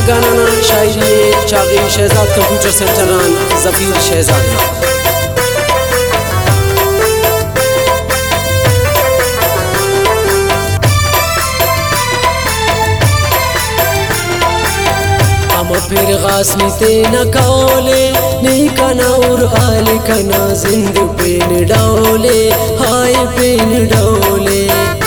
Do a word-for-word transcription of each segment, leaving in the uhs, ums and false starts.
गाना शायरी चागी शहजाद कंप्यूटर सेंटर जफीर शहजाद फिर गासनी ते न कौले नहीं कना और आले कना जिंद पेन डौले हाय पेन डौले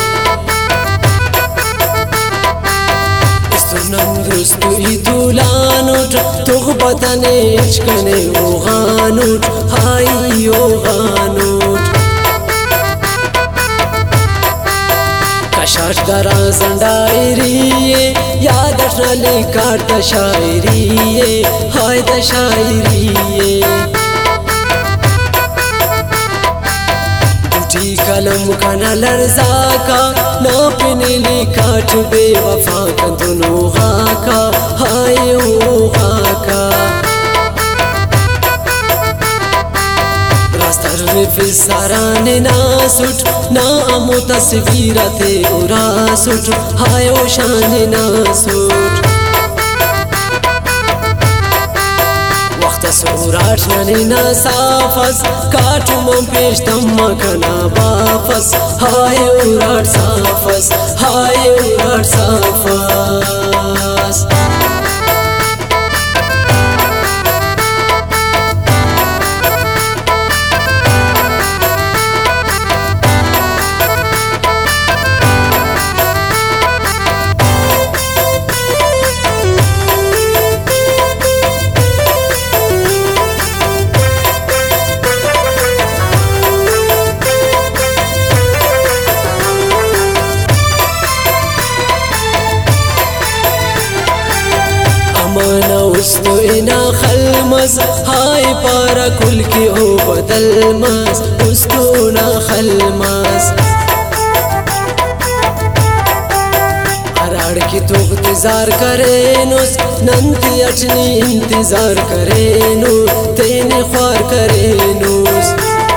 इस्तुनंदुस्तु इतुलानुट तुग बतने इश्कने ओ गानुट हाय ओ गानुट कशाश दरा जंडायरिये याद अशनाले काट शायरिये हाय द शायरिये बूटी कलम का न लर्जा का ना पिनली काट बेवफा का दोनों का हाय ओ का फिसाराने नासुट ना अमो तस्वीरा थे उरासुट हाय ओ शान नासुट वक्त सूराट नने ना साफस काटू मम पेश तम्मा कना वापस हाय उराट साफस हाय उराट साफस माना उस्तो इना खलमस हाय पारा कुल की ओ बदलमस उस्तो ना खलमस अराड़ की तो इंतजार करे नुस नंती अचनी इंतजार करे नु तेने ख्वार करे नुस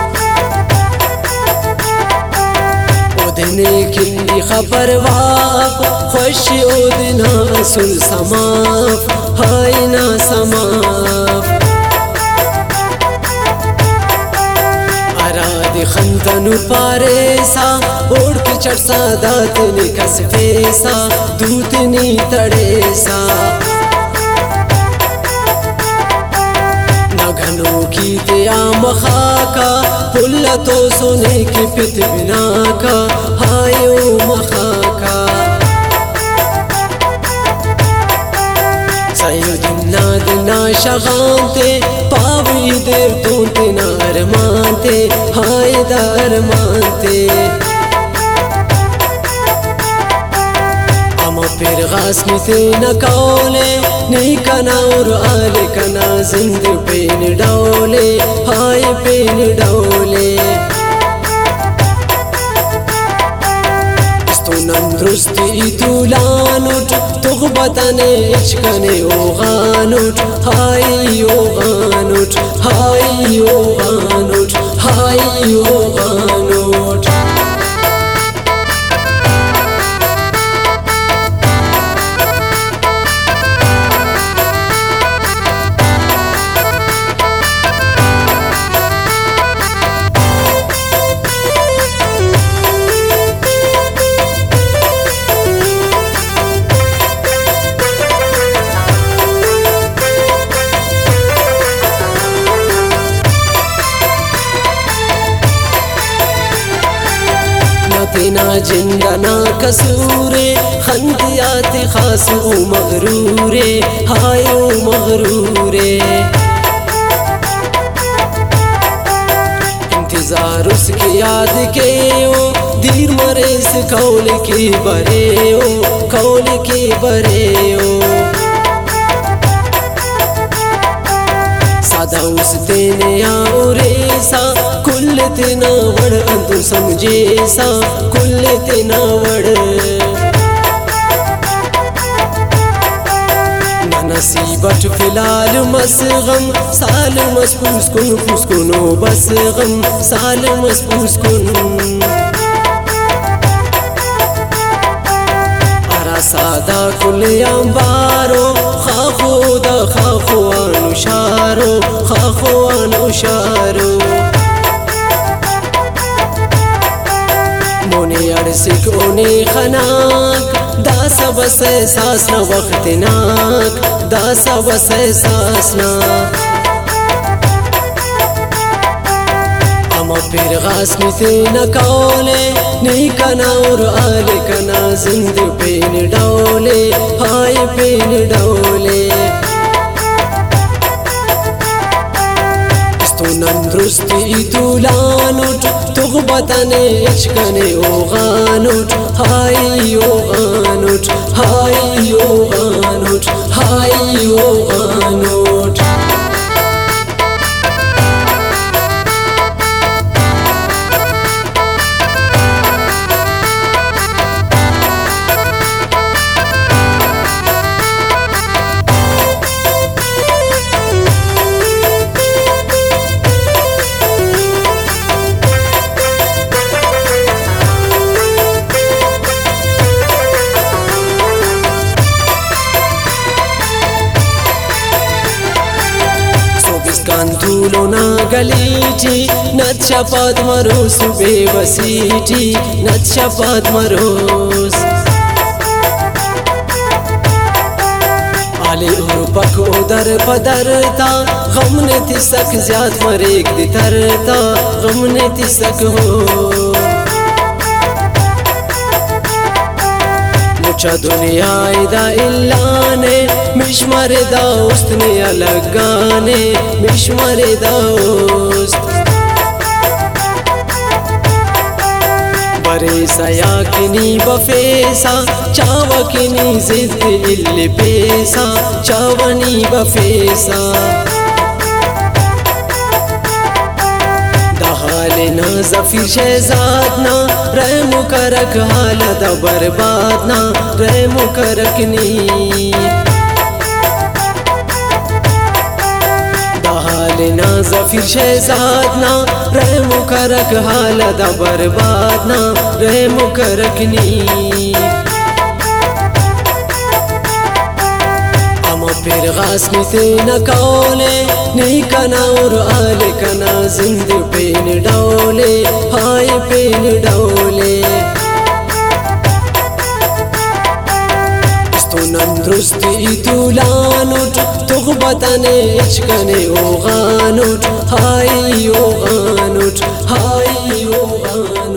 ओदने किंदी खबर वाप खुशी ओदना सुल समाफ हाय ना समाफ अराद खंतनु पारेसा ओढ़ के चढ़ सा दातनी कस फेसा दूतनी तड़ेसा नघनों की दिया मखाका पुल्ला तो सोने की पित बिना का हाय ओ मखाका दिना दिना शगानते पावी देर तूते नार मानते हाय दार मानते अमा फिर गासनी थे न कौले नहीं कना और आले कना जिंद पेन डौले हाय पेन डौले नंदुस्त इतुलानुट तुग बतने इश्कने ओ गानुट हाय ओ गानुट हाय ओ गानुट हाय ओ गानुट ना जिंदा ना कसूरे खंदियात खासू मगरूरे हाय ओ मगरूरे इंतजार उसकी याद के ओ दीर मरे से कौल की बरे ओ कौल की बरे ओ सादा उस तेने आओरे सा कुल तेना वड़ अंतु समझे सा कुल तेना वड़ नसीबत फिलहाल मस गम साल मस पुस्कुन पुस्कुनो बस गम साल मस पुस्कुन सादा कुल अंबारो دا خاخوان شارو خاخوان شارو مونی ارسک اونی خناک دا سبس احساس نا وقت ناک دا سبس احساس نا اما پیر غاس نیتے نکولے نیکنا اور آلے کنا زند پین ڈولے ہائے پین ڈولے استونن درستی تولانوٹ تغبتنے اچکنے اوغانوٹ ہائی اوغانوٹ ہائی اوغانوٹ ہائی اوغانوٹ کانتولو نا گلیٹی نت شپات مروس بے وسیٹی نت شپات مروس آلی اور پکو در پدر تا غم نے تسک زیاد مریک دی تر تا غم نے تسک ہو مچا دنیا دا الانے مشمر دوست نے الگانے مشمر دوست بری سیا کنی بفیسا چاوا کنی زد اللی پیسا چاوانی بفیسا حالنا زفیر شہزادنا رحم کرک حال دا بربادنا رحم کرکنی دا حالنا زفیر شہزادنا رحم کرک حال دا بربادنا رحم کرکنی اما پیر غاس نیتے نکولے نیکنا اور آلے کنا زند پین ڈولے ہائے پین ڈولے استونن درستی تولانوٹ تغبتنے اچکنے اوغانوٹ ہائی اوغانوٹ ہائی اوغانوٹ